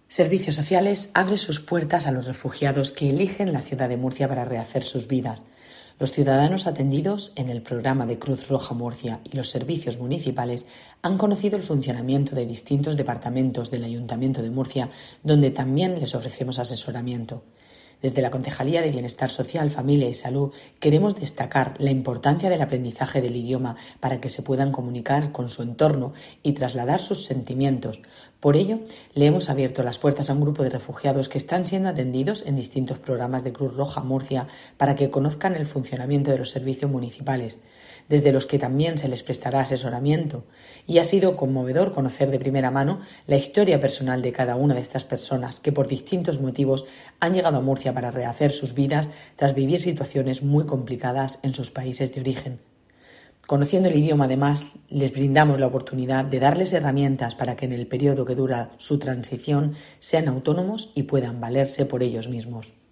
Servicios Sociales abre sus puertas a los refugiados que eligen la ciudad de Murcia para rehacer sus vidas. Los ciudadanos atendidos en el programa de Cruz Roja Murcia y los servicios municipales han conocido el funcionamiento de distintos departamentos del Ayuntamiento de Murcia, donde también les ofrecemos asesoramiento. Desde la Concejalía de Bienestar Social, Familia y Salud queremos destacar la importancia del aprendizaje del idioma para que se puedan comunicar con su entorno y trasladar sus sentimientos. Por ello, le hemos abierto las puertas a un grupo de refugiados que están siendo atendidos en distintos programas de Cruz Roja Murcia para que conozcan el funcionamiento de los servicios municipales, desde los que también se les prestará asesoramiento. Y ha sido conmovedor conocer de primera mano la historia personal de cada una de estas personas que por distintos motivos han llegado a Murcia para rehacer sus vidas tras vivir situaciones muy complicadas en sus países de origen. Conociendo el idioma, además, les brindamos la oportunidad de darles herramientas para que en el periodo que dura su transición sean autónomos y puedan valerse por ellos mismos.